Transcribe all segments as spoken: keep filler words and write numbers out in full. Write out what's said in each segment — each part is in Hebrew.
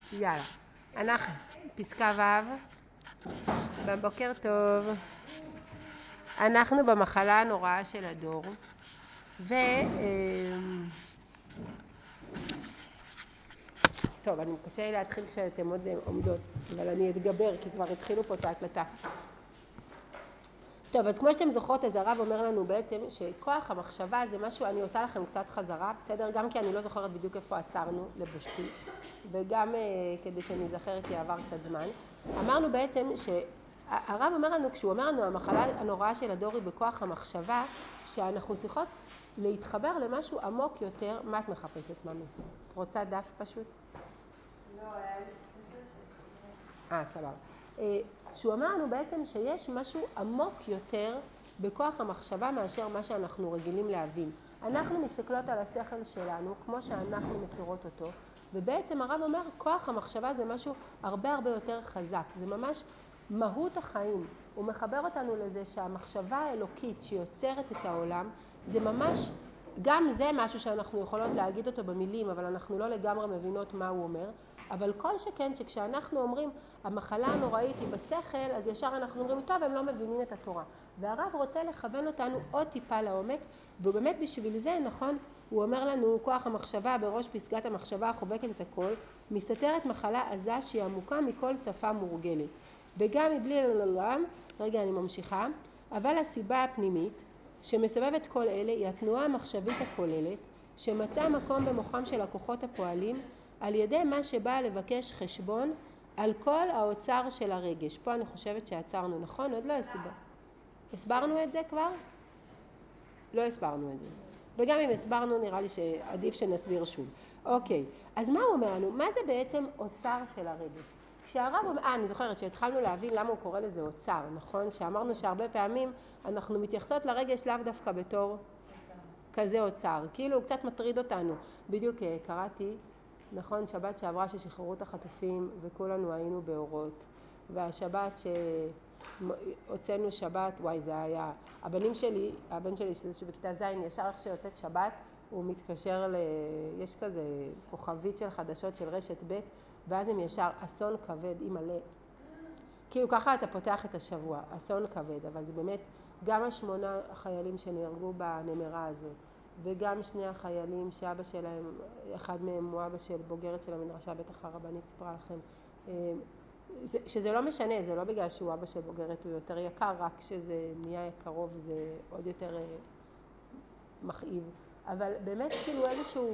יאללה, אנחנו, פסקה ו', בבוקר טוב, אנחנו במחלה הנוראה של הדור, ו... טוב, אני קשה לי להתחיל כשאתם עוד עומדות, אבל אני אתגבר, כי כבר התחילו פה את ההקלטה. טוב, אז כמו שאתם זוכרות, אז הרב אומר לנו בעצם שכוח המחשבה זה משהו, אני עושה לכם קצת חזרה, בסדר? גם כי אני לא זוכרת בדיוק איפה עצרנו לבושתי, וגם אה, כדי שאני אזכר כי עבר קצת זמן. אמרנו בעצם שהרב אומר לנו, כשהוא אומר לנו, המחלה הנוראה של הדור היא בכוח המחשבה, שאנחנו צריכות להתחבר למשהו עמוק יותר. מה את מחפשת, ממי? את רוצה דף פשוט? לא, היה לי ספר אה, סבבה. שהוא אמר לנו בעצם שיש משהו עמוק יותר בכוח המחשבה מאשר מה שאנחנו רגילים להבין. אנחנו מסתכלות על השכל שלנו כמו שאנחנו מכירות אותו, ובעצם הרב אומר, כוח המחשבה זה משהו הרבה הרבה יותר חזק. זה ממש מהות החיים. הוא מחבר אותנו לזה שהמחשבה האלוקית שיוצרת את העולם, זה ממש, גם זה משהו שאנחנו יכולות להגיד אותו במילים, אבל אנחנו לא לגמרי מבינות מה הוא אומר. אבל כל שכן שכשאנחנו אומרים המחלה הנוראית היא בשכל, אז ישר אנחנו אומרים, טוב, הם לא מבינים את התורה. והרב רוצה לכוון אותנו עוד טיפה לעומק, ובאמת בשביל זה, נכון, הוא אומר לנו, כוח המחשבה בראש פסגת המחשבה החובקת את הכל, מסתתרת מחלה עזה שהיא עמוקה מכל שפה מורגלת. וגם מבלי לללם, רגע אני ממשיכה, אבל הסיבה הפנימית שמסבבת כל אלה היא התנועה המחשבית הכוללת, שמצא מקום במוחם של הכוחות הפועלים, על ידי מה שבא לבקש חשבון על כל האוצר של הרגש. פה אני חושבת שעצרנו, נכון? עוד לא הסבר. הסברנו את זה כבר? לא הסברנו את זה. וגם אם הסברנו, נראה לי שעדיף שנסביר שוב. אוקיי, אז מה הוא אומר לנו? מה זה בעצם אוצר של הרגש? כשהרב אומר, אה, אני זוכרת שהתחלנו להבין למה הוא קורא לזה אוצר, נכון? שאמרנו שהרבה פעמים אנחנו מתייחסות לרגש לאו דווקא בתור כזה אוצר. כאילו הוא קצת מטריד אותנו. בדיוק קראתי, נכון, שבת שעברה ששחררו את החטופים וכולנו היינו באורות, והשבת שהוצאנו שבת, וואי זה היה, הבנים שלי, הבן שלי שבכיתה ז' ישר איך שיוצאת שבת, הוא מתקשר ל... יש כזה כוכבית של חדשות של רשת ב', ואז הם ישר אסון כבד, אימא'לה. כאילו ככה אתה פותח את השבוע, אסון כבד, אבל זה באמת גם השמונה החיילים שנהרגו בנמרה הזאת, וגם שני החיילים שאבא שלהם, אחד מהם הוא אבא של בוגרת של המדרשה, בטח הרבנית סיפרה לכם, שזה לא משנה, זה לא בגלל שהוא אבא של בוגרת, הוא יותר יקר, רק כשזה נהיה קרוב זה עוד יותר מכאיב. אבל באמת כאילו איזשהו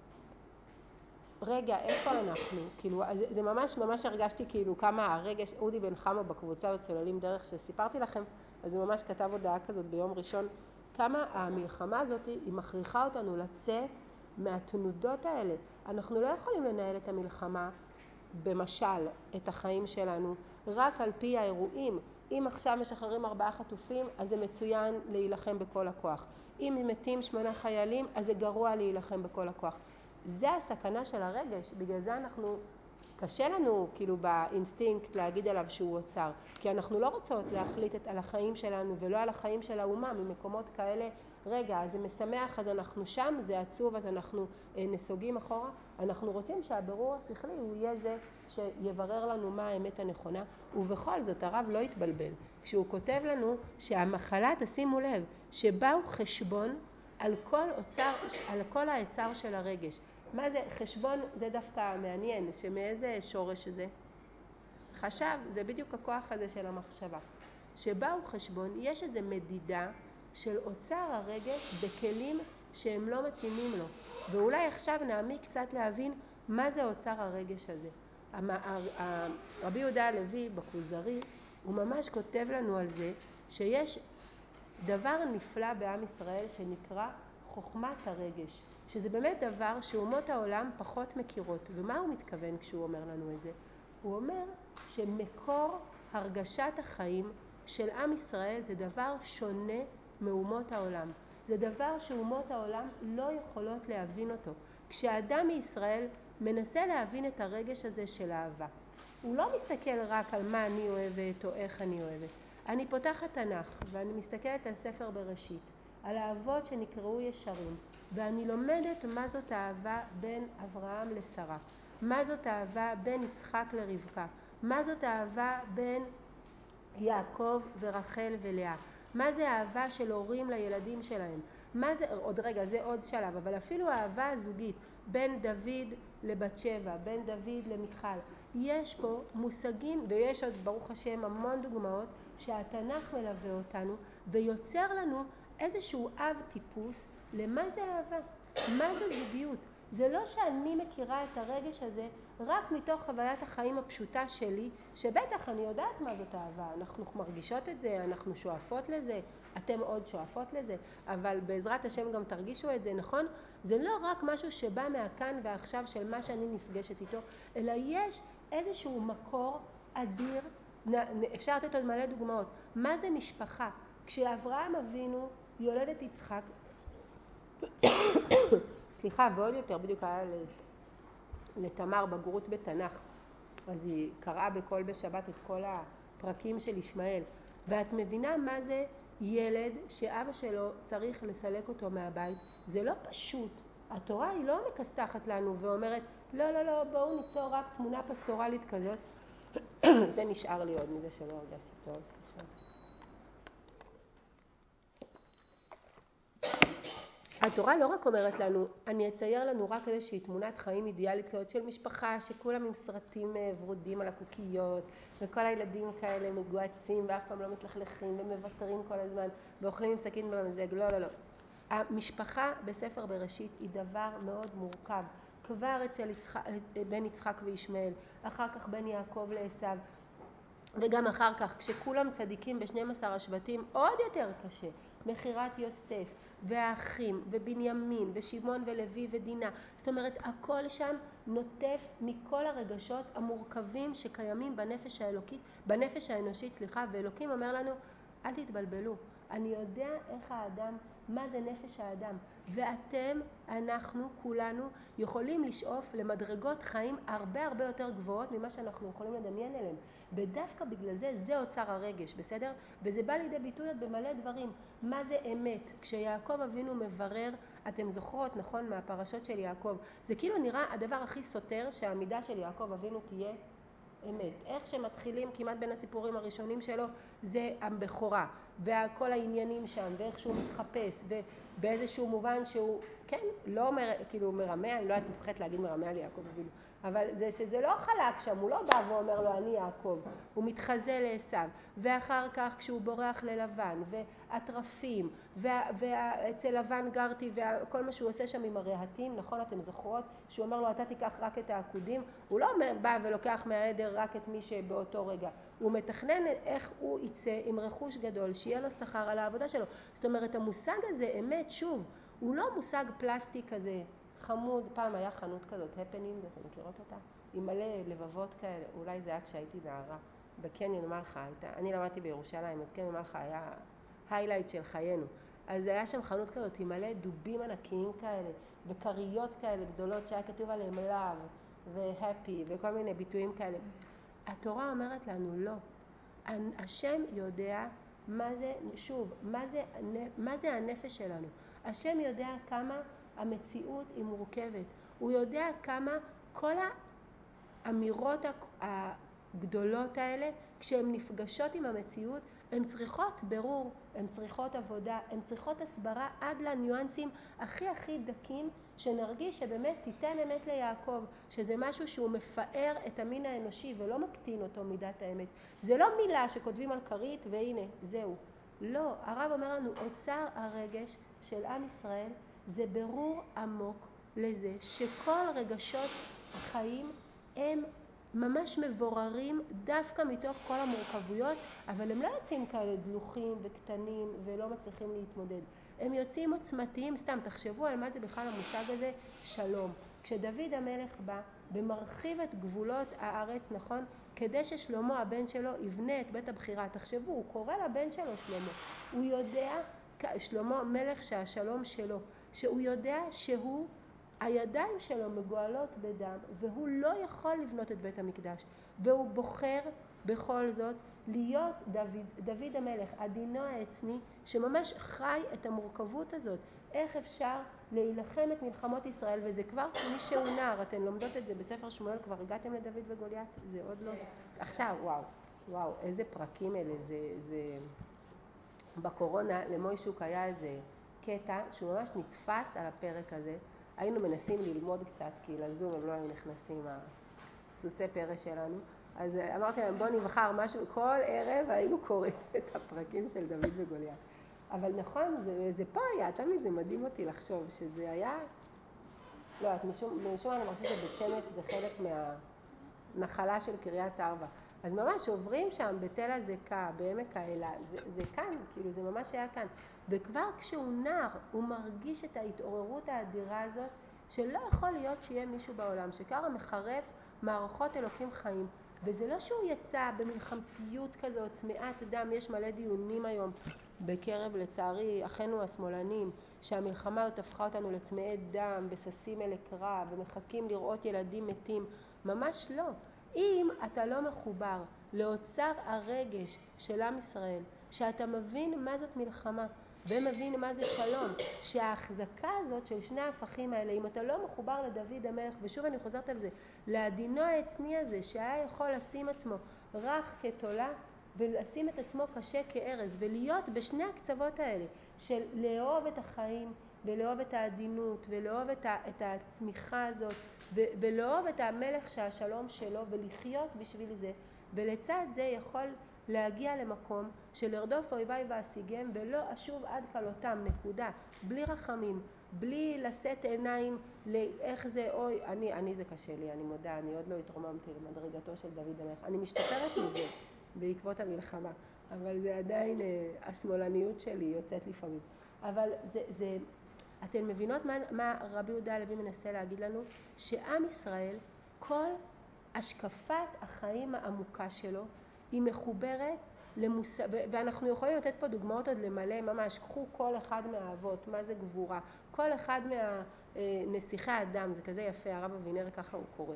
רגע, איפה אנחנו? כאילו, זה ממש ממש הרגשתי כאילו כמה הרגש, אודי בן חמה בקבוצה וצוללים דרך שסיפרתי לכם, אז הוא ממש כתב הודעה כזאת ביום ראשון, כמה המלחמה הזאת היא מכריחה אותנו לצאת מהתנודות האלה. אנחנו לא יכולים לנהל את המלחמה במשל, את החיים שלנו, רק על פי האירועים. אם עכשיו משחררים ארבעה חטופים, אז זה מצוין להילחם בכל הכוח. אם מתים שמונה חיילים, אז זה גרוע להילחם בכל הכוח. זה הסכנה של הרגש, בגלל זה אנחנו, קשה לנו כאילו באינסטינקט להגיד עליו שהוא אוצר, כי אנחנו לא רוצות להחליט על החיים שלנו ולא על החיים של האומה ממקומות כאלה, רגע, אז זה משמח, אז אנחנו שם, זה עצוב, אז אנחנו נסוגים אחורה. אנחנו רוצים שהבירור השכלי הוא יהיה זה שיברר לנו מה האמת הנכונה, ובכל זאת הרב לא יתבלבל. כשהוא כותב לנו שהמחלה, תשימו לב, שבאו חשבון על כל אוצר, על כל האוצר של הרגש. מה זה חשבון? זה דווקא מעניין, שמאיזה שורש זה? חשב, זה בדיוק הכוח הזה של המחשבה. שבאו חשבון, יש איזו מדידה של אוצר הרגש בכלים שהם לא מתאימים לו. ואולי עכשיו נעמיק קצת להבין מה זה אוצר הרגש הזה. רבי יהודה הלוי בכוזרי, הוא ממש כותב לנו על זה שיש דבר נפלא בעם ישראל שנקרא חוכמת הרגש, שזה באמת דבר שאומות העולם פחות מכירות. ומה הוא מתכוון כשהוא אומר לנו את זה? הוא אומר שמקור הרגשת החיים של עם ישראל זה דבר שונה מאומות העולם. זה דבר שאומות העולם לא יכולות להבין אותו. כשאדם מישראל מנסה להבין את הרגש הזה של אהבה, הוא לא מסתכל רק על מה אני אוהבת או איך אני אוהבת. אני פותחת תנ"ך ואני מסתכלת על ספר בראשית, על האבות שנקראו ישרים, ואני לומדת מה זאת האהבה בין אברהם לשרה. מה זאת אהבה בין יצחק לרבקה, מה זאת אהבה בין יעקב ורחל ולאה, מה זה אהבה של הורים לילדים שלהם, מה זה, עוד רגע, זה עוד שלב, אבל אפילו האהבה הזוגית בין דוד לבת שבע, בין דוד למיכל, יש פה מושגים, ויש עוד ברוך השם המון דוגמאות שהתנ"ך מלווה אותנו ויוצר לנו איזשהו אב טיפוס למה זה אהבה, מה זה זוגיות. זה לא שאני מכירה את הרגש הזה רק מתוך חוויית החיים הפשוטה שלי, שבטח אני יודעת מה זאת אהבה, אנחנו מרגישות את זה, אנחנו שואפות לזה, אתם עוד שואפות לזה, אבל בעזרת השם גם תרגישו את זה, נכון? זה לא רק משהו שבא מהכאן ועכשיו של מה שאני נפגשת איתו, אלא יש איזשהו מקור אדיר, אפשר לתת עוד מלא דוגמאות. מה זה משפחה? כשאברהם אבינו יולד את יצחק, סליחה, ועוד יותר, בדיוק היה לתמר בגרות בתנ"ך, אז היא קראה בכל בשבת את כל הפרקים של ישמעאל, ואת מבינה מה זה ילד שאבא שלו צריך לסלק אותו מהבית. זה לא פשוט, התורה היא לא מקסתחת לנו ואומרת לא לא לא בואו ניצור רק תמונה פסטורלית כזאת. זה נשאר לי עוד מזה שלא הרגשתי טוב, סליחה. התורה לא רק אומרת לנו, אני אצייר לנו רק איזושהי תמונת חיים אידיאלית כזאת של משפחה שכולם עם סרטים ורודים על הקוקיות וכל הילדים כאלה מגועצים ואף פעם לא מתלכלכים ומוותרים כל הזמן ואוכלים עם סכין במזג. לא, לא, לא. המשפחה בספר בראשית היא דבר מאוד מורכב. כבר אצל יצחק, בין יצחק וישמעאל, אחר כך בין יעקב לעשו, וגם אחר כך כשכולם צדיקים ב-שנים עשר השבטים עוד יותר קשה. מחירת יוסף והאחים ובנימין ושמעון ולוי ודינה, זאת אומרת הכל שם נוטף מכל הרגשות המורכבים שקיימים בנפש האלוקית, בנפש האנושית, סליחה, ואלוקים אומר לנו אל תתבלבלו, אני יודע איך האדם, מה זה נפש האדם, ואתם, אנחנו, כולנו יכולים לשאוף למדרגות חיים הרבה הרבה יותר גבוהות ממה שאנחנו יכולים לדמיין אליהם, ודווקא בגלל זה זה אוצר הרגש, בסדר? וזה בא לידי ביטוי במלא דברים. מה זה אמת? כשיעקב אבינו מברר, אתם זוכרות, נכון, מהפרשות של יעקב, זה כאילו נראה הדבר הכי סותר שהעמידה של יעקב אבינו תהיה אמת. איך שמתחילים כמעט בין הסיפורים הראשונים שלו זה הבכורה וכל העניינים שם ואיך שהוא מתחפש ובאיזשהו מובן שהוא כן לא אומר, כאילו מרמה, אני לא יודעת מפחדת להגיד מרמה על יעקב אבינו, אבל זה שזה לא חלק שם, הוא לא בא ואומר לו אני יעקב, הוא מתחזה לעשו, ואחר כך כשהוא בורח ללבן והטרפים ואצל לבן גרתי וכל מה שהוא עושה שם עם הרהטים, נכון, אתם זוכרות שהוא אומר לו אתה תיקח רק את העקודים, הוא לא בא ולוקח מהעדר רק את מי שבאותו רגע, הוא מתכנן איך הוא יצא עם רכוש גדול שיהיה לו שכר על העבודה שלו. זאת אומרת המושג הזה אמת, שוב, הוא לא מושג פלסטיק כזה חמוד. פעם היה חנות כזאת, הפנינג, אתם מכירות אותה? עם מלא לבבות כאלה, אולי זה היה כשהייתי נערה, בקניון מלכה הייתה, אני למדתי בירושלים, אז קניון מלכה היה היילייט של חיינו, אז היה שם חנות כזאת עם מלא דובים ענקיים כאלה, וקריות כאלה גדולות שהיה כתוב עליהם love והפי וכל מיני ביטויים כאלה. התורה אומרת לנו לא, השם יודע מה זה, שוב, מה זה, מה זה הנפש שלנו, השם יודע כמה המציאות היא מורכבת, הוא יודע כמה כל האמירות הגדולות האלה כשהן נפגשות עם המציאות הן צריכות ברור, הן צריכות עבודה, הן צריכות הסברה עד לניואנסים הכי הכי דקים, שנרגיש שבאמת תיתן אמת ליעקב, שזה משהו שהוא מפאר את המין האנושי ולא מקטין אותו מידת האמת. זה לא מילה שכותבים על כרית והנה זהו, לא, הרב אומר לנו אוצר הרגש של עם ישראל זה ברור עמוק לזה שכל רגשות החיים הם ממש מבוררים דווקא מתוך כל המורכבויות, אבל הם לא יוצאים כאלה דלוחים וקטנים ולא מצליחים להתמודד, הם יוצאים עוצמתיים. סתם תחשבו על מה זה בכלל המושג הזה שלום. כשדוד המלך בא ומרחיב את גבולות הארץ, נכון, כדי ששלמה הבן שלו יבנה את בית הבחירה, תחשבו, הוא קורא לבן שלו שלמה, הוא יודע, שלמה מלך שהשלום שלו, שהוא יודע שהוא הידיים שלו מגואלות בדם והוא לא יכול לבנות את בית המקדש, והוא בוחר בכל זאת להיות דוד, דוד המלך, עדינו העצני, שממש חי את המורכבות הזאת. איך אפשר להילחם את מלחמות ישראל, וזה כבר מי שהוא נער, אתן לומדות את זה בספר שמואל, כבר הגעתם לדוד וגוליית? זה עוד לא? עכשיו, וואו, וואו, איזה פרקים אלה, זה, זה... בקורונה למוישוק היה איזה קטע שהוא ממש נתפס על הפרק הזה, היינו מנסים ללמוד קצת, כי לזום הם לא היו נכנסים הסוסי פרש שלנו, אז אמרתי להם בוא נבחר משהו, כל ערב היינו קוראים את הפרקים של דוד וגוליית. אבל נכון, זה, זה פה היה, תמיד זה מדהים אותי לחשוב שזה היה, לא, את משום, משום אני מרגישה שבית שמש זה חלק מהנחלה של קריית ארבע. אז ממש עוברים שם בתל הזקה, בעמק האלה, זה, זה כאן, כאילו זה ממש היה כאן. וכבר כשהוא נער, הוא מרגיש את ההתעוררות האדירה הזאת, שלא יכול להיות שיהיה מישהו בעולם, שקרא מחרף מערכות אלוקים חיים. וזה לא שהוא יצא במלחמתיות כזאת, צמאת דם, יש מלא דיונים היום בקרב לצערי אחינו השמאלנים, שהמלחמה הזאת הפכה אותנו לצמאי דם, בססים אלי קרב, ומחכים לראות ילדים מתים, ממש לא. אם אתה לא מחובר לאוצר הרגש של עם ישראל, שאתה מבין מה זאת מלחמה, ומבין מה זה שלום, שההחזקה הזאת של שני ההפכים האלה, אם אתה לא מחובר לדוד המלך, ושוב אני חוזרת על זה, לעדינו העצני הזה, שהיה יכול לשים עצמו רך כתולה, ולשים את עצמו קשה כארז, ולהיות בשני הקצוות האלה, של לאהוב את החיים, ולאהוב את העדינות, ולאהוב את, ה, את הצמיחה הזאת, ו, ולאהוב את המלך שהשלום שלו, ולחיות בשביל זה, ולצד זה יכול להגיע למקום של לרדוף אויביי ואשיגם, ולא אשוב עד כלותם, נקודה, בלי רחמים, בלי לשאת עיניים לאיך זה, אוי, אני, אני זה קשה לי, אני מודה, אני עוד לא התרוממתי למדרגתו של דוד המלך, אני משתפרת מזה בעקבות המלחמה, אבל זה עדיין, השמאלניות שלי יוצאת לפעמים. אבל זה, זה, אתן מבינות מה, מה רבי יהודה הלוי מנסה להגיד לנו? שעם ישראל, כל השקפת החיים העמוקה שלו, היא מחוברת למוס... ואנחנו יכולים לתת פה דוגמאות עוד למלא, ממש, קחו כל אחד מהאבות, מה זה גבורה, כל אחד מהנסיכי האדם, זה כזה יפה, הרב אבינר ככה הוא קורא.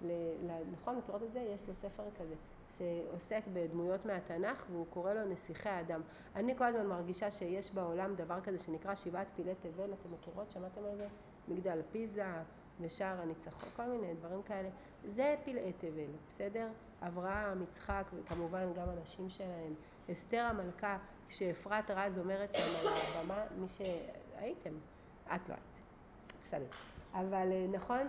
נכון, מכירות את זה? יש לו ספר כזה, שעוסק בדמויות מהתנ"ך, והוא קורא לו נסיכי האדם. אני כל הזמן מרגישה שיש בעולם דבר כזה שנקרא שבעת פילי תבל, אתם מכירות? שמעתם על זה? מגדל פיזה ושער הניצחון, כל מיני דברים כאלה. זה פלאי תבל, בסדר? אברהם, יצחק, וכמובן גם אנשים שלהם. אסתר המלכה, כשאפרת רז אומרת שם על הבמה, מי שהייתם, את לא היית, בסדר. אבל נכון?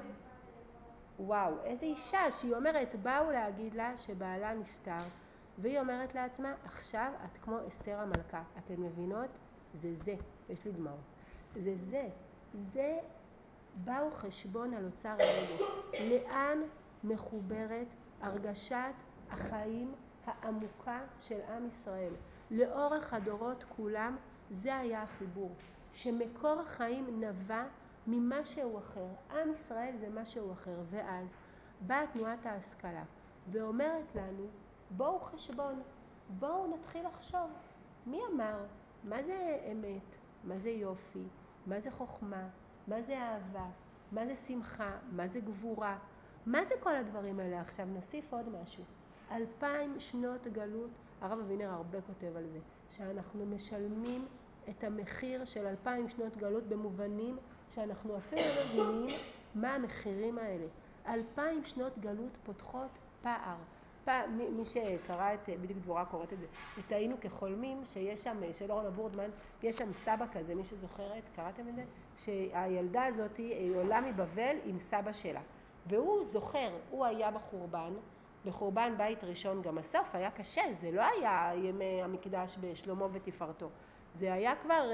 וואו, איזה אישה שהיא אומרת, באו להגיד לה שבעלה נפטר, והיא אומרת לעצמה, עכשיו את כמו אסתר המלכה. אתן מבינות? זה זה, יש לי דמעות. זה זה, זה באו חשבון על אוצר הרגש. לאן מחוברת הרגשת החיים העמוקה של עם ישראל? לאורך הדורות כולם, זה היה החיבור. שמקור החיים נבע ממשהו אחר. עם ישראל זה משהו אחר. ואז באה תנועת ההשכלה ואומרת לנו, בואו חשבון, בואו נתחיל לחשוב. מי אמר? מה זה אמת? מה זה יופי? מה זה חוכמה? מה זה אהבה? מה זה שמחה? מה זה גבורה? מה זה כל הדברים האלה? עכשיו נוסיף עוד משהו. אלפיים שנות גלות, הרב אבינר הרבה כותב על זה, שאנחנו משלמים את המחיר של אלפיים שנות גלות במובנים שאנחנו אפילו לא מבינים מה המחירים האלה. אלפיים שנות גלות פותחות פער. פעם, מי, מי שקרא את, בדיוק דבורה קוראת את זה, את היינו כחולמים, שיש שם, של אורנה בורדמן, יש שם סבא כזה, מי שזוכרת, קראתם את זה? שהילדה הזאת היא עולה מבבל עם סבא שלה. והוא זוכר, הוא היה בחורבן, בחורבן בית ראשון גם הסוף היה קשה, זה לא היה ימי המקדש בשלמה ותפארתו. זה היה כבר,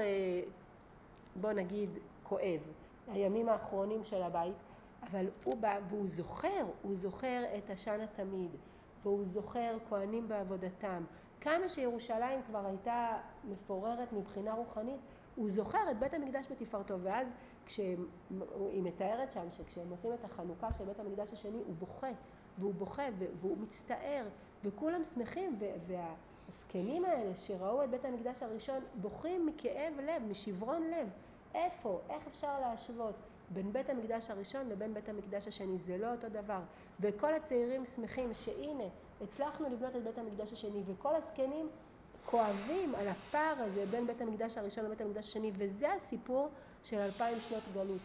בוא נגיד, כואב, הימים האחרונים של הבית, אבל הוא בא והוא זוכר, הוא זוכר את השנה תמיד, והוא זוכר כהנים בעבודתם. כמה שירושלים כבר הייתה מפוררת מבחינה רוחנית, הוא זוכר את בית המקדש בתפארתו, ואז כשהיא מתארת שם שכשהם עושים את החנוכה של בית המקדש השני, הוא בוכה, והוא בוכה והוא מצטער, וכולם שמחים, והזקנים האלה שראו את בית המקדש הראשון בוכים מכאב לב, משברון לב. איפה? איך אפשר להשוות בין בית המקדש הראשון לבין בית המקדש השני? זה לא אותו דבר. וכל הצעירים שמחים שהנה הצלחנו לבנות את בית המקדש השני, וכל הזקנים כואבים על הפער הזה בין בית המקדש הראשון לבית המקדש השני, וזה הסיפור של אלפיים שנות גלות.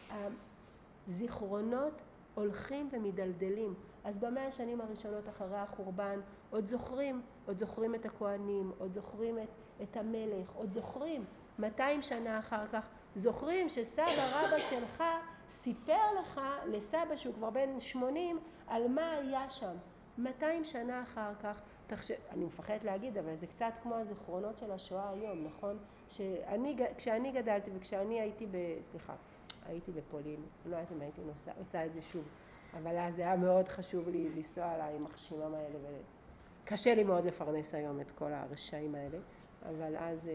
הזיכרונות הולכים ומדלדלים. אז במאה השנים הראשונות אחרי החורבן עוד זוכרים, עוד זוכרים את הכהנים, עוד זוכרים את, את המלך, עוד זוכרים מאתיים שנה אחר כך, זוכרים שסבא רבא שלך סיפר לך לסבא שהוא כבר בן שמונים על מה היה שם. מאתיים שנה אחר כך, תחשב, אני מפחדת להגיד, אבל זה קצת כמו הזיכרונות של השואה היום, נכון? שאני, כשאני גדלתי וכשאני הייתי ב... סליחה, הייתי בפולין, לא יודעת אם הייתי נוסע, עושה את זה שוב, אבל אז זה היה מאוד חשוב לי לנסוע עליי עם החשימם האלה, וקשה לי מאוד לפרנס היום את כל הרשעים האלה, אבל אז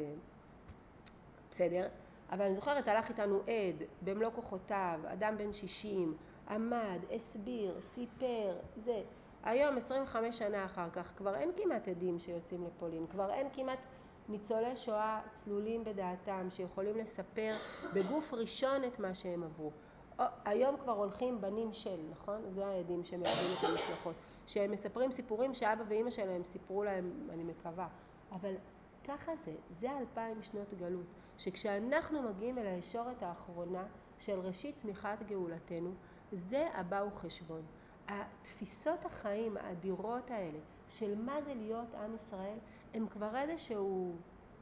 בסדר. אבל אני זוכרת, הלך איתנו עד, במלוא כוחותיו, אדם בן שישים, עמד, הסביר, סיפר, זה. היום, עשרים וחמש שנה אחר כך, כבר אין כמעט עדים שיוצאים לפולין, כבר אין כמעט ניצולי שואה צלולים בדעתם, שיכולים לספר בגוף ראשון את מה שהם עברו. היום כבר הולכים בנים של, נכון? זה העדים שמיידים את המשלחות, שהם מספרים סיפורים שאבא ואמא שלהם סיפרו להם, אני מקווה. אבל ככה זה, זה אלפיים שנות גלות, שכשאנחנו מגיעים אל הישורת האחרונה של ראשית צמיחת גאולתנו, זה הבא הוא חשבון. התפיסות החיים האדירות האלה של מה זה להיות עם ישראל, הם כבר איזשהו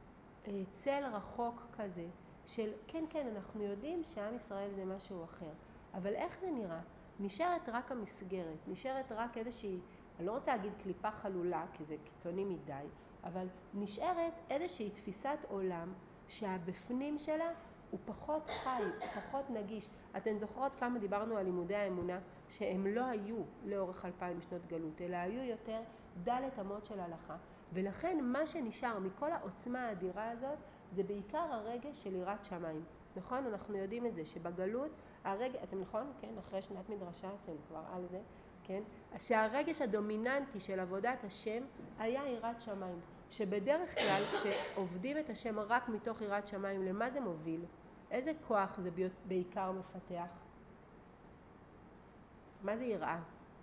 צל רחוק כזה, של כן כן אנחנו יודעים שעם ישראל זה משהו אחר, אבל איך זה נראה? נשארת רק המסגרת, נשארת רק איזושהי, אני לא רוצה להגיד קליפה חלולה כי זה קיצוני מדי, אבל נשארת איזושהי תפיסת עולם שהבפנים שלה הוא פחות חי, הוא פחות נגיש. אתן זוכרות כמה דיברנו על לימודי האמונה שהם לא היו לאורך אלפיים שנות גלות, אלא היו יותר דלת אמות של הלכה. ולכן מה שנשאר מכל העוצמה האדירה הזאת זה בעיקר הרגש של יראת שמיים. נכון? אנחנו יודעים את זה שבגלות הרגש, אתם נכון? כן, אחרי שנת מדרשה אתם כבר על זה, כן? שהרגש הדומיננטי של עבודת השם היה יראת שמיים. שבדרך כלל כשעובדים את השם רק מתוך יראת שמיים, למה זה מוביל? איזה כוח זה בעיקר מפתח? מה זה יראה?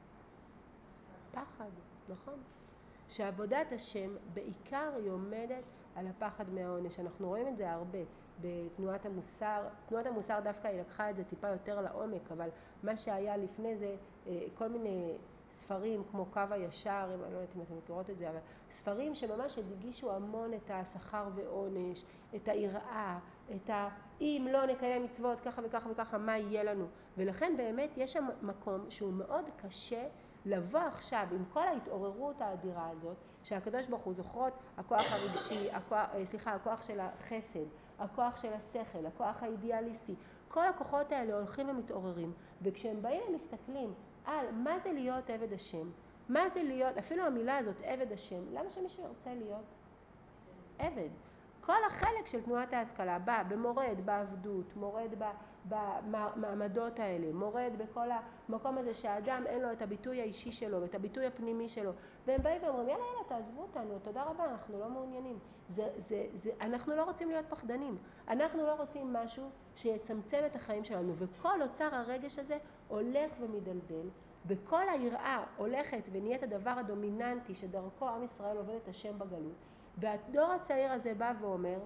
פחד, נכון? שעבודת השם בעיקר היא עומדת על הפחד מהעונש. אנחנו רואים את זה הרבה בתנועת המוסר. תנועת המוסר דווקא היא לקחה את זה טיפה יותר לעומק, אבל מה שהיה לפני זה, כל מיני ספרים כמו קו הישר, אני לא יודעת אם אתם מכירות את זה, אבל ספרים שממש הדגישו המון את השכר ועונש, את היראה, את ה... אם לא נקיים מצוות ככה וככה וככה, מה יהיה לנו? ולכן באמת יש שם מקום שהוא מאוד קשה לבוא עכשיו עם כל ההתעוררות האדירה הזאת, שהקדוש ברוך הוא זוכרות, הכוח הרגשי, הכוח, סליחה, הכוח של החסד, הכוח של השכל, הכוח האידיאליסטי, כל הכוחות האלה הולכים ומתעוררים, וכשהם באים ומסתכלים על מה זה להיות עבד השם, מה זה להיות, אפילו המילה הזאת, עבד השם, למה שמישהו ירצה להיות עבד? כל החלק של תנועת ההשכלה בא במורד, בעבדות, מורד במעמדות האלה, מורד בכל המקום הזה שהאדם אין לו את הביטוי האישי שלו, את הביטוי הפנימי שלו, והם באים ואומרים, יאללה, יאללה, תעזבו אותנו, תודה רבה, אנחנו לא מעוניינים. זה, זה, זה, אנחנו לא רוצים להיות פחדנים, אנחנו לא רוצים משהו שיצמצם את החיים שלנו, וכל אוצר הרגש הזה הולך ומדלדל, וכל היראה הולכת ונהיית הדבר הדומיננטי שדרכו עם ישראל עובד את השם בגלות, והדור הצעיר הזה בא ואומר,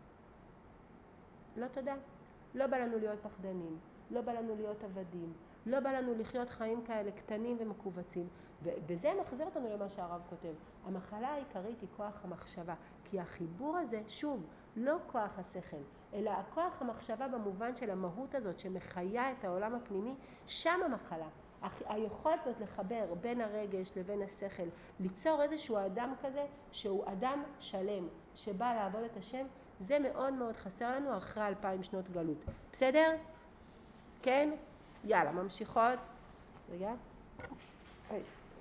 לא תודה, לא בא לנו להיות פחדנים, לא בא לנו להיות עבדים, לא בא לנו לחיות חיים כאלה קטנים ומקובצים, וזה מחזיר אותנו למה שהרב כותב. המחלה העיקרית היא כוח המחשבה, כי החיבור הזה, שוב, לא כוח השכל, אלא הכוח המחשבה במובן של המהות הזאת שמחיה את העולם הפנימי, שם המחלה. היכולת הזאת לחבר בין הרגש לבין השכל, ליצור איזשהו אדם כזה שהוא אדם שלם, שבא לעבוד את השם, זה מאוד מאוד חסר לנו אחרי אלפיים שנות גלות. בסדר? כן? יאללה, ממשיכות. רגע. אוי.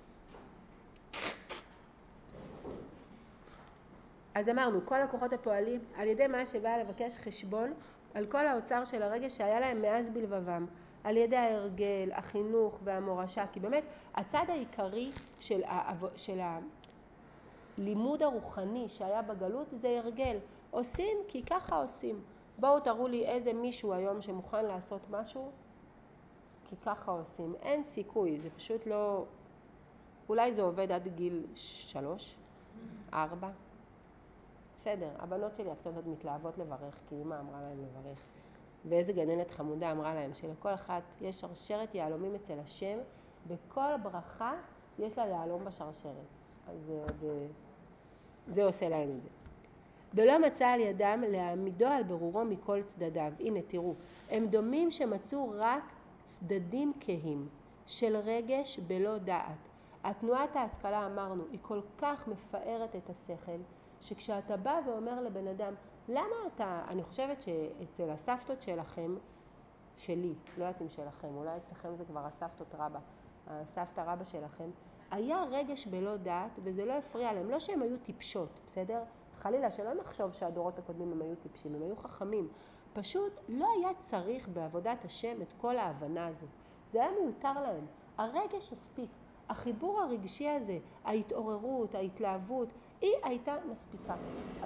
אז אמרנו, כל הכוחות הפועלים על ידי מה שבא לבקש חשבון על כל האוצר של הרגש שהיה להם מאז בלבבם, על ידי ההרגל, החינוך והמורשה, כי באמת הצד העיקרי של, של הלימוד הרוחני שהיה בגלות זה הרגל. עושים כי ככה עושים. בואו תראו לי איזה מישהו היום שמוכן לעשות משהו, כי ככה עושים. אין סיכוי, זה פשוט לא... אולי זה עובד עד גיל שלוש, ארבע. בסדר, הבנות שלי הקטנות מתלהבות לברך, כי אמא אמרה להן לברך. ואיזה גננת חמודה אמרה להם שלכל אחת יש שרשרת יהלומים אצל השם, בכל ברכה יש לה יהלום בשרשרת. אז זה עוד, זה עושה להם את זה. ולא מצא על ידם להעמידו על ברורו מכל צדדיו. הנה תראו, הם דומים שמצאו רק צדדים כהים של רגש בלא דעת. התנועת ההשכלה אמרנו היא כל כך מפארת את השכל, שכשאתה בא ואומר לבן אדם, למה אתה, אני חושבת שאצל הסבתות שלכם, שלי, לא יודעת אם שלכם, אולי אצלכם זה כבר הסבתות רבא, הסבתא רבא שלכם, היה רגש בלא דעת וזה לא הפריע להם, לא שהם היו טיפשות, בסדר? חלילה שלא נחשוב שהדורות הקודמים הם היו טיפשים, הם היו חכמים. פשוט לא היה צריך בעבודת השם את כל ההבנה הזאת. זה היה מיותר להם. הרגש הספיק. החיבור הרגשי הזה, ההתעוררות, ההתלהבות, היא הייתה מספיקה.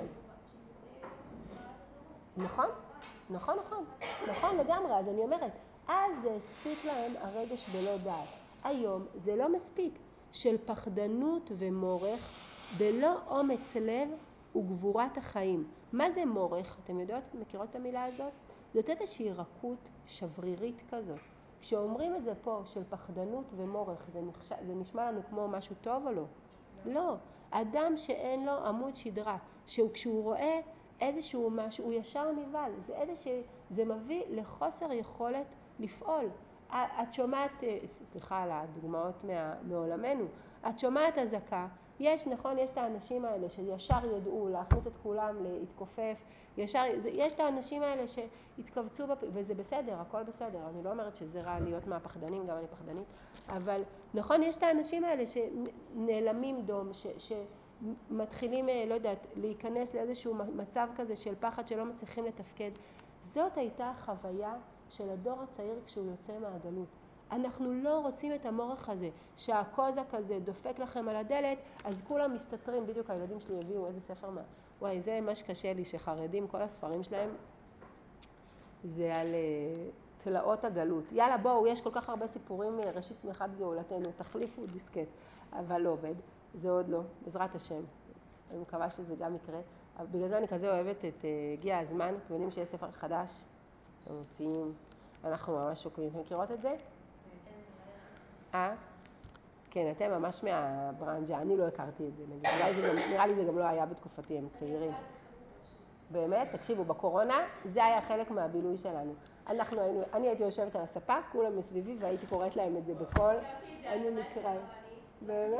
נכון? נכון, נכון. נכון לגמרי. אז אני אומרת, אז זה הספיק להם הרגש בלא דעת. היום זה לא מספיק. של פחדנות ומורך, בלא אומץ לב וגבורת החיים. מה זה מורך? אתם יודעות, מכירות את המילה הזאת? זאת איזושהי רכות שברירית כזאת. כשאומרים את זה פה של פחדנות ומורך, זה, נחש... זה נשמע לנו כמו משהו טוב או לא? לא. אדם שאין לו עמוד שדרה, שכשהוא רואה איזשהו משהו, הוא ישר נבהל. זה איזשהו, זה מביא לחוסר יכולת לפעול. את שומעת, סליחה על הדוגמאות מה, מעולמנו, את שומעת הזקה, יש, נכון, יש את האנשים האלה שישר ידעו להכניס את כולם להתכופף, ישר, יש את האנשים האלה שהתכווצו, בפ... וזה בסדר, הכל בסדר, אני לא אומרת שזה רע להיות מהפחדנים, גם אני פחדנית, אבל נכון, יש את האנשים האלה שנעלמים דום, ש... שמתחילים, לא יודעת, להיכנס לאיזשהו מצב כזה של פחד שלא מצליחים לתפקד. זאת הייתה חוויה של הדור הצעיר כשהוא יוצא מהגלות. אנחנו לא רוצים את המורך הזה, שהקוזק הזה דופק לכם על הדלת, אז כולם מסתתרים. בדיוק הילדים שלי הביאו איזה ספר מה... וואי, זה ממש קשה לי שחרדים, כל הספרים שלהם, זה על uh, תלאות הגלות. יאללה בואו, יש כל כך הרבה סיפורים מראשית צמיחת גאולתנו, תחליפו דיסקט, אבל לא עובד, זה עוד לא, בעזרת השם. אני מקווה שזה גם יקרה. אבל בגלל זה אני כזה אוהבת את uh, הגיע הזמן, אתם יודעים שיש ספר חדש, מוציאים, אנחנו ממש שוקבים. אתם מכירות את זה? אה? כן, אתם ממש מהברנג'ה, אני לא הכרתי את זה, נגיד. זה גם, נראה לי זה גם לא היה בתקופתי, הם צעירים. באמת, תקשיבו, בקורונה זה היה חלק מהבילוי שלנו. אנחנו היינו, אני הייתי יושבת על הספה, כולם מסביבי, והייתי קוראת להם את זה בכל, אני נקרא. באמת?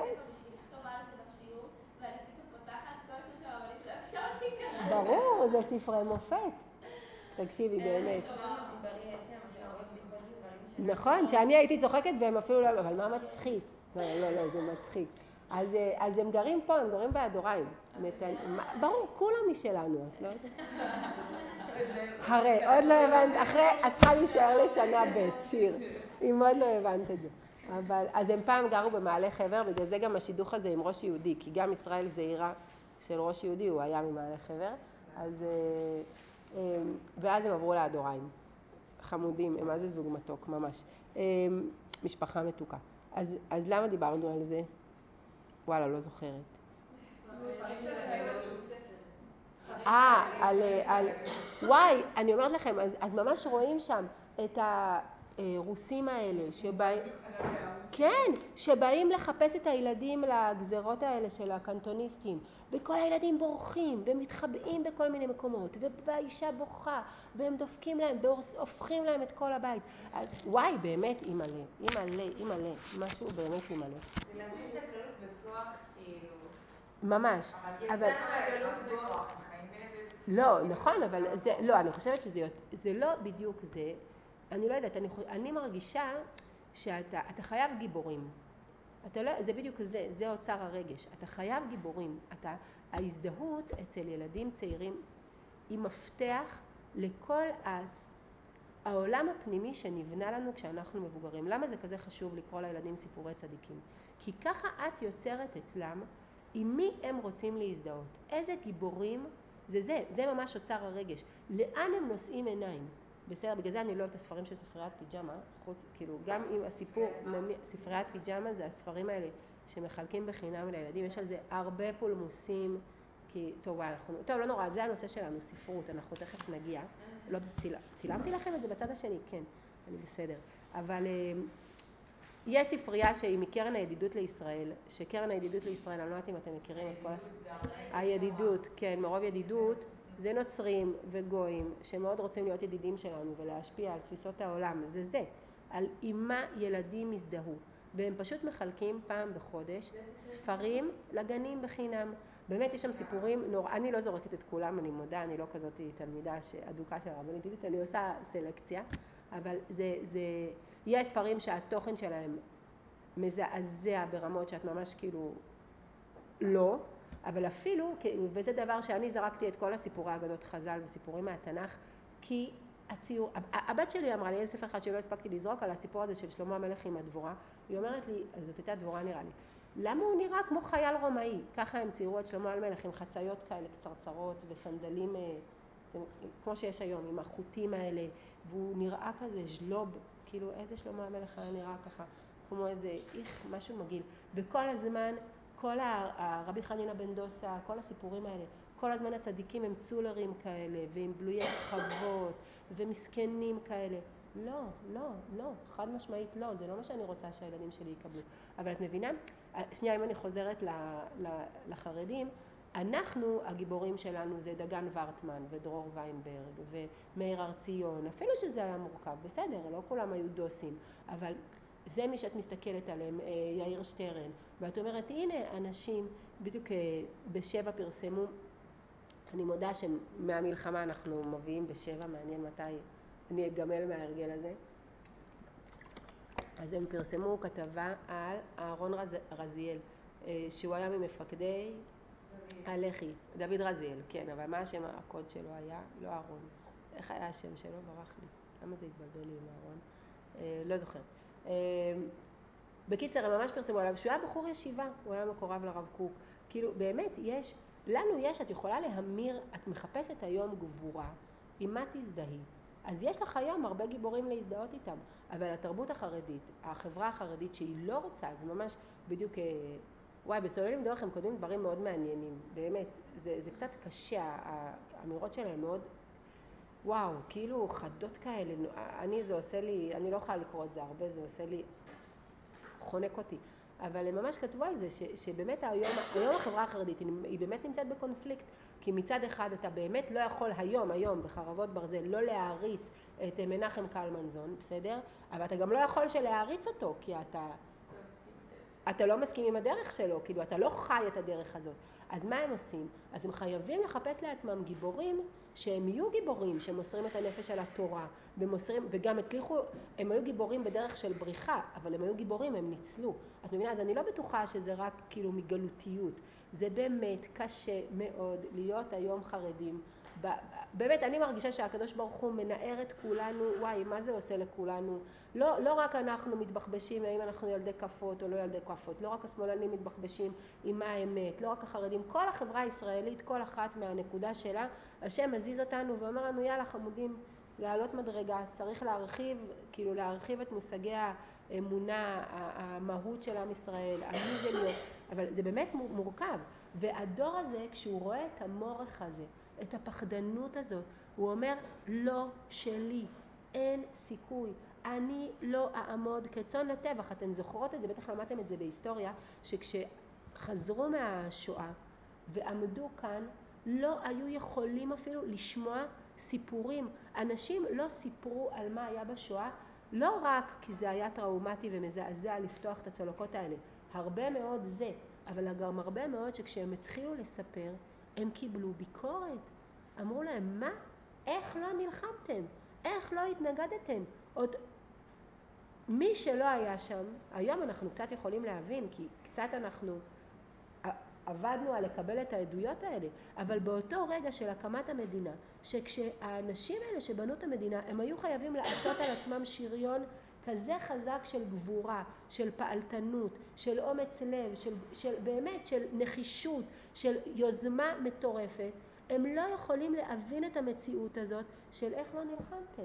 ברור, זה ספרי מופת. תקשיבי, באמת. נכון, שאני הייתי צוחקת והם אפילו לא, אבל מה מצחיק? לא, לא, לא, זה מצחיק. אז, אז הם גרים פה, הם גרים באדוריים. ברור, כולם משלנו, את לא יודעת? הרי, עוד לא הבנת, אחרי, את צריכה להישאר לשנה ב' שיר, אם עוד לא הבנת את זה. אבל, אז הם פעם גרו במעלה חבר, בגלל זה גם השידוך הזה עם ראש יהודי, כי גם ישראל זעירה של ראש יהודי, הוא היה ממעלה חבר, אז, ואז הם עברו לאדוריים. חמודים, הם מה זה זוג מתוק, ממש. משפחה מתוקה. אז, אז למה דיברנו על זה? וואלה, לא זוכרת. אה, על, על, וואי, אני אומרת לכם, אז, אז ממש רואים שם את הרוסים האלה, שבאים, כן, שבאים לחפש את הילדים לגזרות האלה של הקנטוניסטים, וכל הילדים בורחים ומתחבאים בכל מיני מקומות, והאישה בוכה, והם דופקים להם, והופכים להם את כל הבית. אז, וואי, באמת, אימא'לה, אימא'לה, אימא'לה, משהו באמת אימא'לה. זה להביא את הגלות בכוח, כאילו. ממש. אבל יצא מהגלות בכוח, אז חיים באיזה... לא, נכון, אבל זה, לא, אני חושבת שזה זה לא בדיוק זה. אני לא יודעת, אני, אני מרגישה שאתה אתה חייב גיבורים. אתה לא, זה בדיוק זה, זה אוצר הרגש. אתה חייב גיבורים. אתה, ההזדהות אצל ילדים צעירים היא מפתח לכל ה, העולם הפנימי שנבנה לנו כשאנחנו מבוגרים. למה זה כזה חשוב לקרוא לילדים סיפורי צדיקים? כי ככה את יוצרת אצלם עם מי הם רוצים להזדהות. איזה גיבורים, זה זה, זה ממש אוצר הרגש. לאן הם נושאים עיניים? בסדר, בגלל זה אני לא אוהבת את הספרים של ספריית פיג'מה, חוץ, כאילו, גם אם הסיפור, ספריית פיג'מה זה הספרים האלה שמחלקים בחינם לילדים, יש על זה הרבה פולמוסים, כי, טוב, אנחנו, טוב, לא נורא, זה הנושא שלנו, ספרות, אנחנו תכף נגיע. לא ציל... צילמתי לכם את זה בצד השני, כן, אני בסדר. אבל יש ספרייה שהיא מקרן הידידות לישראל, שקרן הידידות לישראל, אני לא יודעת אם אתם מכירים את כל הספרייה. הידידות, כן, מרוב ידידות, זה נוצרים וגויים שמאוד רוצים להיות ידידים שלנו ולהשפיע על תפיסות העולם, זה זה, על אימה ילדים הזדהו. והם פשוט מחלקים פעם בחודש ספרים לגנים בחינם. באמת יש שם סיפורים נורא, אני לא זורקת את כולם, אני מודה, אני לא כזאת תלמידה אדוקה של הרבנית עידית, אני עושה סלקציה, אבל זה, זה, יש ספרים שהתוכן שלהם מזעזע ברמות שאת ממש כאילו לא, אבל אפילו, וזה דבר שאני זרקתי את כל הסיפורי האגדות חז"ל וסיפורים מהתנ"ך, כי הציור, הבת שלי אמרה לי, אין ספר אחד שלא הספקתי לזרוק על הסיפור הזה של שלמה המלך עם הדבורה, היא אומרת לי, זאת הייתה דבורה נראה לי, למה הוא נראה כמו חייל רומאי? ככה הם ציירו את שלמה המלך עם חצאיות כאלה קצרצרות וסנדלים, כמו שיש היום, עם החוטים האלה, והוא נראה כזה ז'לוב, כאילו איזה שלמה המלך היה נראה ככה, כמו איזה איך, משהו מגעיל. וכל הזמן, כל הרבי חנינא בן דוסה, כל הסיפורים האלה, כל הזמן הצדיקים הם צולרים כאלה, ועם בלויי כוכבות, ומסכנים כאלה. לא, לא, לא, חד משמעית לא, זה לא מה שאני רוצה שהילדים שלי יקבלו. אבל את מבינה? שנייה, אם אני חוזרת לחרדים, אנחנו, הגיבורים שלנו זה דגן ורטמן ודרור ויינברג ומאיר ארציון, אפילו שזה היה מורכב, בסדר, לא כולם היו דוסים, אבל זה מי שאת מסתכלת עליהם, יאיר שטרן, ואת אומרת, הנה אנשים, בדיוק בשבע פרסמו, אני מודה שמהמלחמה אנחנו מביאים בשבע, מעניין מתי אני אגמל מההרגל הזה, אז הם פרסמו כתבה על אהרון רז... רזיאל, שהוא היה ממפקדי הלח"י, דוד רזיאל, כן, אבל מה השם הקוד שלו היה? לא אהרון. איך היה השם שלו? ברח לי. למה זה התבלבל לי עם אהרון? אה, לא זוכר. אה, בקיצר, הם ממש פרסמו עליו שהוא היה בחור ישיבה, הוא היה מקורב לרב קוק. כאילו, באמת, יש, לנו יש, את יכולה להמיר, את מחפשת היום גבורה, עם מה תזדהי. אז יש לך היום הרבה גיבורים להזדהות איתם, אבל התרבות החרדית, החברה החרדית שהיא לא רוצה, זה ממש בדיוק, וואי, בסוללים דרך הם קודמים דברים מאוד מעניינים, באמת, זה, זה קצת קשה, האמירות שלהם מאוד, וואו, כאילו חדות כאלה, אני זה עושה לי, אני לא יכולה לקרוא את זה הרבה, זה עושה לי, חונק אותי, אבל הם ממש כתבו על זה, ש, שבאמת היום, היום החברה החרדית היא, היא באמת נמצאת בקונפליקט, כי מצד אחד אתה באמת לא יכול היום, היום בחרבות ברזל, לא להעריץ את מנחם קלמנזון, בסדר? אבל אתה גם לא יכול שלהעריץ אותו, כי אתה, אתה לא מסכים עם הדרך שלו, כאילו אתה לא חי את הדרך הזאת. אז מה הם עושים? אז הם חייבים לחפש לעצמם גיבורים, שהם יהיו גיבורים, שמוסרים את הנפש על התורה, ומוסרים, וגם הצליחו, הם היו גיבורים בדרך של בריחה, אבל הם היו גיבורים, הם ניצלו. את מבינה? אז אני לא בטוחה שזה רק כאילו מגלותיות. זה באמת קשה מאוד להיות היום חרדים. באמת, אני מרגישה שהקדוש ברוך הוא מנער את כולנו, וואי, מה זה עושה לכולנו? לא, לא רק אנחנו מתבחבשים, האם אנחנו ילדי כפות או לא ילדי כפות, לא רק השמאלנים מתבחבשים עם מה האמת, לא רק החרדים, כל החברה הישראלית, כל אחת מהנקודה שלה, השם מזיז אותנו ואומר לנו, יאללה חמודים, לעלות מדרגה, צריך להרחיב, כאילו להרחיב את מושגי האמונה, המהות של עם ישראל, מי זה להיות, אבל זה באמת מורכב, והדור הזה, כשהוא רואה את המורך הזה, את הפחדנות הזאת, הוא אומר, לא שלי, אין סיכוי, אני לא אעמוד כצאן לטבח. אתן זוכרות את זה, בטח למדתם את זה בהיסטוריה, שכשחזרו מהשואה ועמדו כאן, לא היו יכולים אפילו לשמוע סיפורים. אנשים לא סיפרו על מה היה בשואה, לא רק כי זה היה טראומטי ומזעזע לפתוח את הצלקות האלה, הרבה מאוד זה, אבל גם הרבה מאוד שכשהם התחילו לספר, הם קיבלו ביקורת. אמרו להם, מה? איך לא נלחמתם? איך לא התנגדתם? עוד מי שלא היה שם, היום אנחנו קצת יכולים להבין, כי קצת אנחנו עבדנו על לקבל את העדויות האלה, אבל באותו רגע של הקמת המדינה, שכשהאנשים האלה שבנו את המדינה, הם היו חייבים לעטות על עצמם שריון כזה חזק של גבורה, של פעלתנות, של אומץ לב, של, של באמת, של נחישות, של יוזמה מטורפת, הם לא יכולים להבין את המציאות הזאת של איך לא נלחמתם.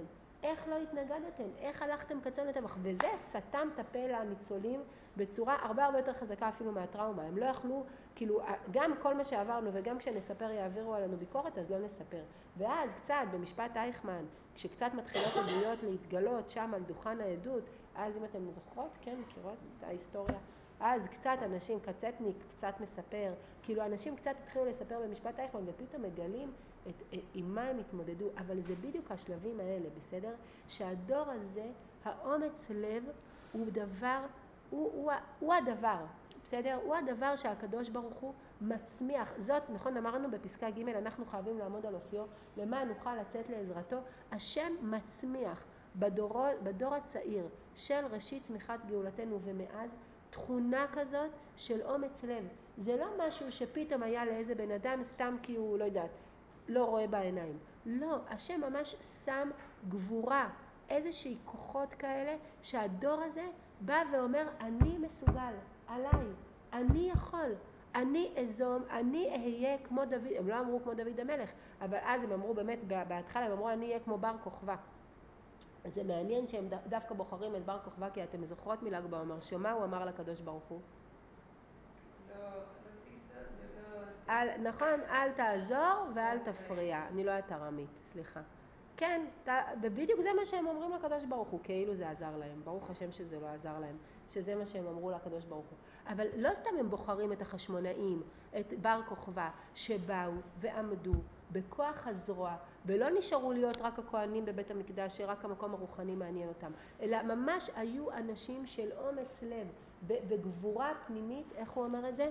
איך לא התנגדתם? איך הלכתם כצאן לטבח? וזה סתם את הפה לניצולים בצורה הרבה הרבה יותר חזקה אפילו מהטראומה. הם לא יכלו, כאילו, גם כל מה שעברנו וגם כשנספר יעבירו עלינו ביקורת, אז לא נספר. ואז קצת במשפט אייכמן, כשקצת מתחילות עדויות להתגלות שם על דוכן העדות, אז אם אתם זוכרות, כן, מכירות את ההיסטוריה, אז קצת אנשים, קצתניק קצת מספר, כאילו אנשים קצת התחילו לספר במשפט אייכמן ופתאום מגלים את, עם מה הם התמודדו, אבל זה בדיוק השלבים האלה, בסדר? שהדור הזה, האומץ לב הוא דבר, הוא, הוא, הוא הדבר, בסדר? הוא הדבר שהקדוש ברוך הוא מצמיח. זאת, נכון, אמרנו בפסקה ג' אנחנו חייבים לעמוד על אופיו, למען נוכל לצאת לעזרתו. השם מצמיח בדור, בדור הצעיר של ראשית צמיחת גאולתנו ומאז, תכונה כזאת של אומץ לב. זה לא משהו שפתאום היה לאיזה בן אדם סתם כי הוא, לא יודעת, לא רואה בעיניים. לא, השם ממש שם גבורה, איזושהי כוחות כאלה שהדור הזה בא ואומר, אני מסוגל, עליי, אני יכול, אני אזום, אני אהיה כמו דוד. הם לא אמרו כמו דוד המלך, אבל אז הם אמרו באמת, בהתחלה הם אמרו, אני אהיה כמו בר כוכבא. אז זה מעניין שהם דווקא בוחרים את בר כוכבא, כי אתם זוכרות מל"ג בעומר, שמה הוא אמר לקדוש ברוך הוא? לא, לא תיסוד ולא... אל, נכון, אל תעזור ואל תפריע. אני לא יודעת ארמית, סליחה. כן, ת, בדיוק זה מה שהם אומרים לקדוש ברוך הוא, כאילו זה עזר להם. ברוך השם שזה לא עזר להם, שזה מה שהם אמרו לקדוש ברוך הוא. אבל לא סתם הם בוחרים את החשמונאים, את בר כוכבא, שבאו ועמדו בכוח הזרוע, ולא נשארו להיות רק הכהנים בבית המקדש, שרק המקום הרוחני מעניין אותם, אלא ממש היו אנשים של אומץ לב, בגבורה פנימית, איך הוא אומר את זה?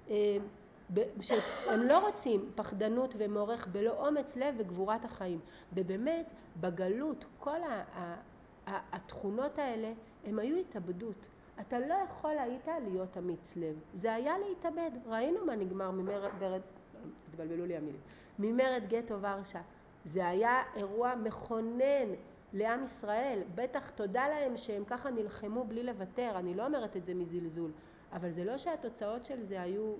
שהם לא רוצים פחדנות ומורך בלא אומץ לב וגבורת החיים. ובאמת בגלות כל התכונות האלה הם היו התאבדות. אתה לא יכול היית להיות אמיץ לב, זה היה להתאבד. ראינו מה נגמר ממרד, התבלבלו לי המילים, ממרד גטו ורשה. זה היה אירוע מכונן לעם ישראל. בטח תודה להם שהם ככה נלחמו בלי לוותר. אני לא אומרת את זה מזלזול, אבל זה לא שהתוצאות של זה היו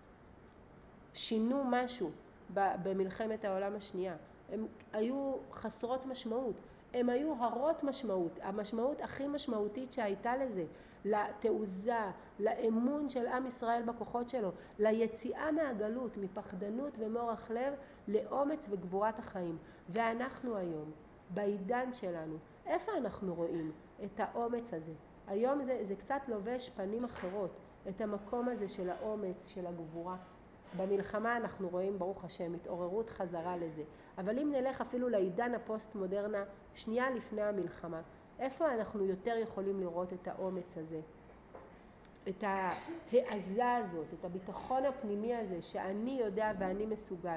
שינו משהו במלחמת העולם השנייה. הם היו חסרות משמעות, הם היו הרות משמעות. המשמעות הכי משמעותית שהייתה לזה, לתעוזה, לאמון של עם ישראל בכוחות שלו, ליציאה מהגלות, מפחדנות ומורך לב, לאומץ וגבורת החיים. ואנחנו היום, בעידן שלנו, איפה אנחנו רואים את האומץ הזה? היום זה, זה קצת לובש פנים אחרות, את המקום הזה של האומץ, של הגבורה. במלחמה אנחנו רואים, ברוך השם, התעוררות חזרה לזה. אבל אם נלך אפילו לעידן הפוסט-מודרנה, שנייה לפני המלחמה, איפה אנחנו יותר יכולים לראות את האומץ הזה? את ההעזה הזאת, את הביטחון הפנימי הזה, שאני יודע ואני מסוגל.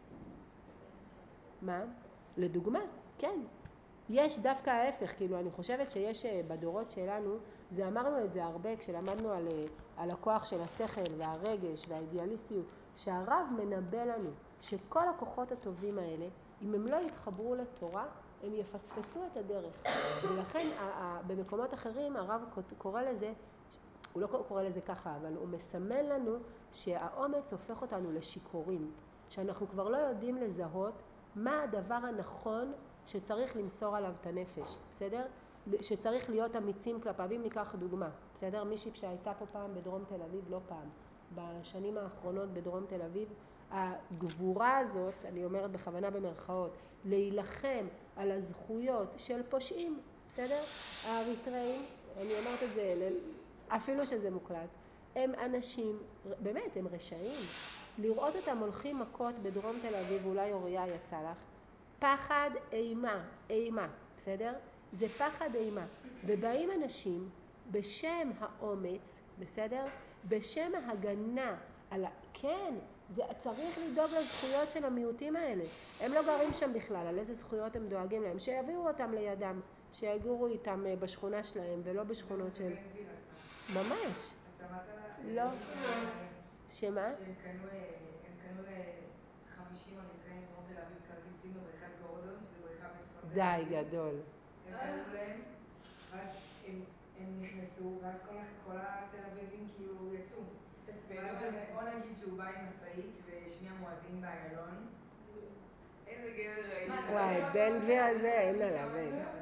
מה? לדוגמה, כן. יש דווקא ההפך, כאילו אני חושבת שיש בדורות שלנו, זה אמרנו את זה הרבה כשלמדנו על, על הכוח של השכל והרגש והאידיאליסטיות, שהרב מנבא לנו שכל הכוחות הטובים האלה, אם הם לא יתחברו לתורה, הם יפספסו את הדרך. ולכן במקומות אחרים הרב קורא לזה, הוא לא קורא לזה ככה, אבל הוא מסמן לנו שהאומץ הופך אותנו לשיקורים, שאנחנו כבר לא יודעים לזהות מה הדבר הנכון שצריך למסור עליו את הנפש, בסדר? שצריך להיות אמיצים כלפיו. אם ניקח דוגמה, בסדר? מישהי שהייתה פה פעם בדרום תל אביב, לא פעם, בשנים האחרונות בדרום תל אביב, הגבורה הזאת, אני אומרת בכוונה במרכאות, להילחם על הזכויות של פושעים, בסדר? האריתראים, אני אומרת את זה, אפילו שזה מוקלט, הם אנשים, באמת, הם רשעים. לראות אותם הולכים מכות בדרום תל אביב, אולי אוריה יצא לך, פחד אימה, אימה, בסדר? זה פחד אימה. ובאים אנשים בשם האומץ, בסדר? בשם ההגנה על ה... כן, זה צריך לדאוג לזכויות של המיעוטים האלה. הם לא גרים שם בכלל, על איזה זכויות הם דואגים להם? שיביאו אותם לידם, שיגורו איתם בשכונה שלהם ולא בשכונות של... ממש. את שמעת על... לא. שמה? שהם קנו, הם קנו ל-חמישים אריתראים מדרום תל אביב כרטיסים לבריכת גורדון, שזה בריכה בצפון תל אביב. די גדול. הם קנו להם, ואז הם, הם נכנסו, ואז כל, כל התל אביבים כאילו יצאו. או נגיד שהוא בא עם מסעית והשמיע מואזין באיילון. איזה גבר ראיתי. וואי, בן גביר הזה, אין עליו, אין.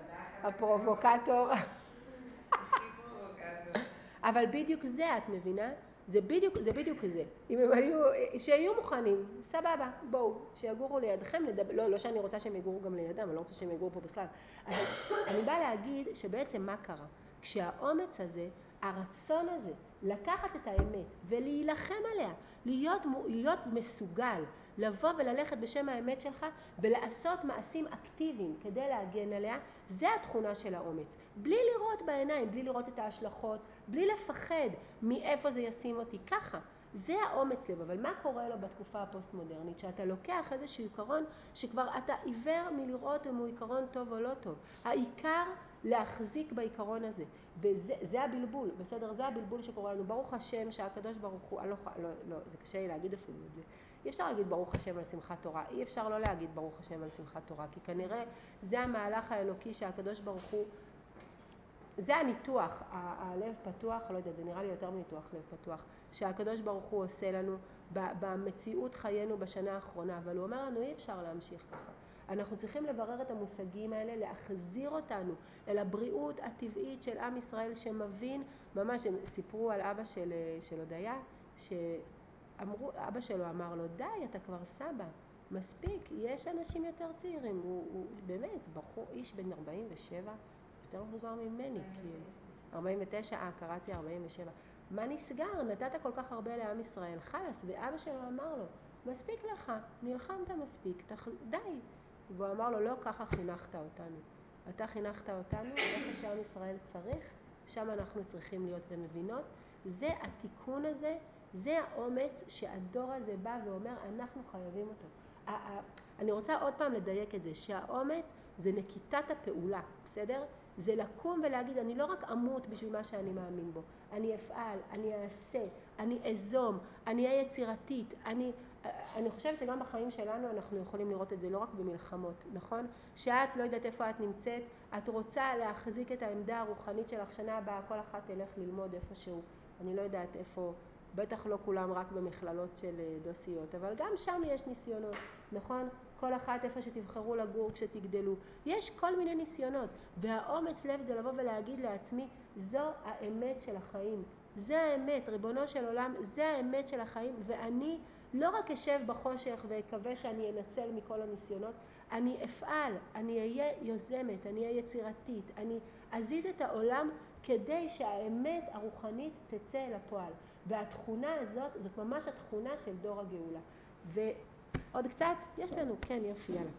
הפרובוקטור. הכי פרובוקטור. אבל בדיוק זה, את מבינה? זה בדיוק, זה בדיוק זה. אם הם היו, שיהיו מוכנים, סבבה, בואו, שיגורו לידכם, לדבר, לא, לא שאני רוצה שהם יגורו גם לידם, אני לא רוצה שהם יגורו פה בכלל. אבל אני באה להגיד שבעצם מה קרה? כשהאומץ הזה, הרצון הזה, לקחת את האמת ולהילחם עליה, להיות, להיות מסוגל, לבוא וללכת בשם האמת שלך ולעשות מעשים אקטיביים כדי להגן עליה, זה התכונה של האומץ. בלי לראות בעיניים, בלי לראות את ההשלכות, בלי לפחד מאיפה זה ישים אותי, ככה. זה האומץ לב, אבל מה קורה לו בתקופה הפוסט-מודרנית? שאתה לוקח איזשהו עיקרון שכבר אתה עיוור מלראות אם הוא עיקרון טוב או לא טוב. העיקר להחזיק בעיקרון הזה. וזה זה הבלבול, בסדר? זה הבלבול שקורה לנו. ברוך השם שהקדוש ברוך הוא, אני לא, לא, לא, זה קשה לי להגיד אפילו את זה. אי אפשר להגיד ברוך השם על שמחת תורה, אי אפשר לא להגיד ברוך השם על שמחת תורה, כי כנראה זה המהלך האלוקי שהקדוש ברוך הוא, זה הניתוח, הלב פתוח, לא יודע, זה נראה לי יותר מניתוח לב פתוח, שהקדוש ברוך הוא עושה לנו במציאות חיינו בשנה האחרונה, אבל הוא אומר לנו אי אפשר להמשיך ככה. אנחנו צריכים לברר את המושגים האלה, להחזיר אותנו אל הבריאות הטבעית של עם ישראל שמבין, ממש הם סיפרו על אבא של, של הודיה, שאמרו, אבא שלו אמר לו, די, אתה כבר סבא, מספיק, יש אנשים יותר צעירים, הוא, הוא באמת בחור, איש בן ארבעים ושבע, יותר מבוגר ממני, כאילו. ארבעים ותשע, אה, קראתי ארבעים ושבע. מה נסגר? נתת כל כך הרבה לעם ישראל, חלס, ואבא שלו אמר לו, מספיק לך, נלחמת מספיק, תח... די. והוא אמר לו, לא ככה חינכת אותנו. אתה חינכת אותנו, איפה שעם ישראל צריך, שם אנחנו צריכים להיות ומבינות. זה התיקון הזה, זה האומץ שהדור הזה בא ואומר, אנחנו חייבים אותו. אני רוצה עוד פעם לדייק את זה, שהאומץ זה נקיטת הפעולה, בסדר? זה לקום ולהגיד, אני לא רק אמות בשביל מה שאני מאמין בו, אני אפעל, אני אעשה, אני אזום, אני אהיה יצירתית, אני, אני חושבת שגם בחיים שלנו אנחנו יכולים לראות את זה לא רק במלחמות, נכון? שאת לא יודעת איפה את נמצאת, את רוצה להחזיק את העמדה הרוחנית שלך שנה הבאה, כל אחת תלך ללמוד איפשהו, אני לא יודעת איפה, בטח לא כולם רק במכללות של דוסיות, אבל גם שם יש ניסיונות, נכון? כל אחת איפה שתבחרו לגור כשתגדלו. יש כל מיני ניסיונות, והאומץ לב זה לבוא ולהגיד לעצמי, זו האמת של החיים. זה האמת, ריבונו של עולם, זה האמת של החיים, ואני לא רק אשב בחושך ואקווה שאני אנצל מכל הניסיונות, אני אפעל, אני אהיה יוזמת, אני אהיה יצירתית, אני אזיז את העולם כדי שהאמת הרוחנית תצא אל הפועל. והתכונה הזאת, זאת ממש התכונה של דור הגאולה. ועוד קצת, יש לנו, כן, יופי, יאללה.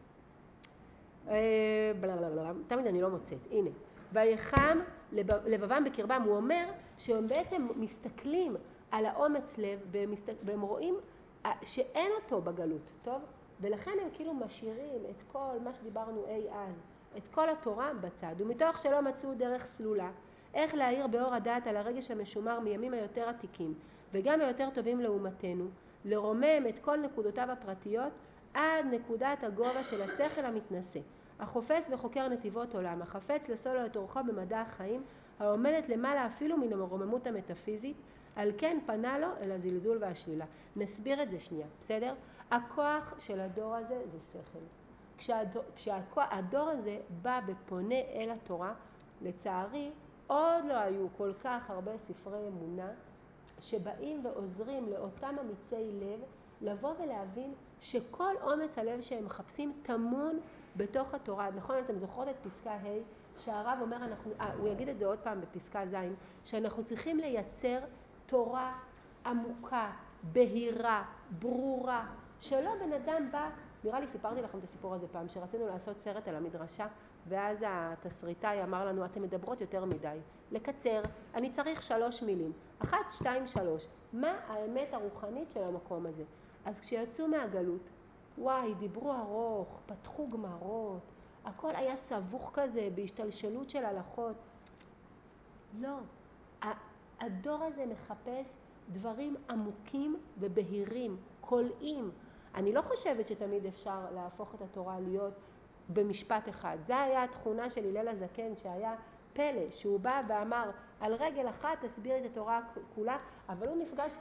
תמיד אני לא מוצאת, הנה. ויחם לבבם בקרבם, הוא אומר שהם בעצם מסתכלים על האומץ לב, והם רואים שאין אותו בגלות, טוב? ולכן הם כאילו משאירים את כל מה שדיברנו אי אז, את כל התורה בצד, ומתוך שלא מצאו דרך סלולה, איך להאיר באור הדעת על הרגש המשומר מימים היותר עתיקים, וגם היותר טובים לעומתנו, לרומם את כל נקודותיו הפרטיות, עד נקודת הגובה של השכל המתנשא, החופץ וחוקר נתיבות עולם, החפץ לסולו את אורחו במדע החיים, העומדת למעלה אפילו מן הרוממות המטאפיזית, על כן פנה לו אל הזלזול והשלילה. נסביר את זה שנייה, בסדר? הכוח של הדור הזה זה שכל. כשהדור, כשהדור הזה בא ופונה אל התורה, לצערי, עוד לא היו כל כך הרבה ספרי אמונה שבאים ועוזרים לאותם אמיצי לב לבוא ולהבין שכל אומץ הלב שהם מחפשים תמון בתוך התורה. נכון, אתם זוכרות את פסקה ה' שהרב אומר, אנחנו, אה, הוא יגיד את זה עוד פעם בפסקה ז', שאנחנו צריכים לייצר תורה עמוקה, בהירה, ברורה, שלא בן אדם בא, נראה לי סיפרתי לכם את הסיפור הזה פעם, שרצינו לעשות סרט על המדרשה, ואז התסריטאי אמר לנו, אתם מדברות יותר מדי, לקצר, אני צריך שלוש מילים, אחת, שתיים, שלוש, מה האמת הרוחנית של המקום הזה? אז כשיצאו מהגלות, וואי, דיברו ארוך, פתחו גמרות, הכל היה סבוך כזה, בהשתלשלות של הלכות. לא, הדור הזה מחפש דברים עמוקים ובהירים, קולעים. אני לא חושבת שתמיד אפשר להפוך את התורה להיות במשפט אחד. זה היה התכונה של הלל הזקן, שהיה פלא, שהוא בא ואמר, על רגל אחת תסביר את התורה כולה, אבל הוא נפגש...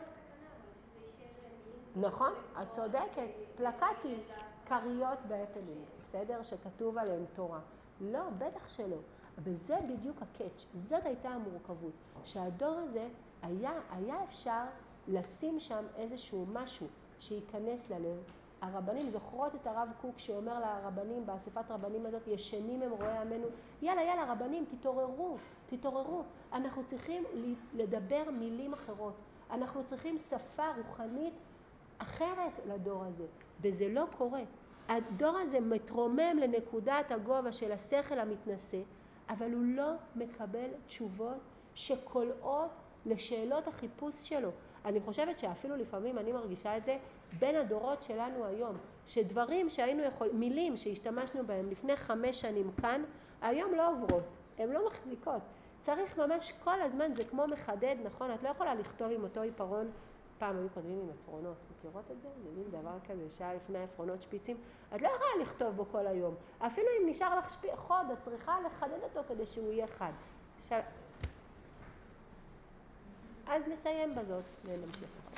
נכון, את צודקת, פלקטים, קריות באפלים, בסדר? שכתוב עליהם תורה. לא, בטח שלא. וזה בדיוק הקאץ', זאת הייתה המורכבות, שהדור הזה היה, היה אפשר לשים שם איזשהו משהו שייכנס ללב. הרבנים זוכרות את הרב קוק שאומר לרבנים באספת רבנים הזאת, ישנים הם רואי עמנו, יאללה יאללה רבנים תתעוררו, תתעוררו, אנחנו צריכים לדבר מילים אחרות, אנחנו צריכים שפה רוחנית אחרת לדור הזה, וזה לא קורה. הדור הזה מתרומם לנקודת הגובה של השכל המתנשא, אבל הוא לא מקבל תשובות שקולעות לשאלות החיפוש שלו. אני חושבת שאפילו לפעמים אני מרגישה את זה בין הדורות שלנו היום, שדברים שהיינו יכול, מילים שהשתמשנו בהם לפני חמש שנים כאן, היום לא עוברות, הן לא מחזיקות. צריך ממש כל הזמן, זה כמו מחדד, נכון? את לא יכולה לכתוב עם אותו עיפרון, פעם היו כותבים עם עפרונות, מכירות את זה? זה מין דבר כזה, שעה לפני עפרונות שפיצים, את לא יכולה לכתוב בו כל היום. אפילו אם נשאר לך שפי, חוד, את צריכה לחדד אותו כדי שהוא יהיה חד. של... אז נסיים בזאת ונמשיך.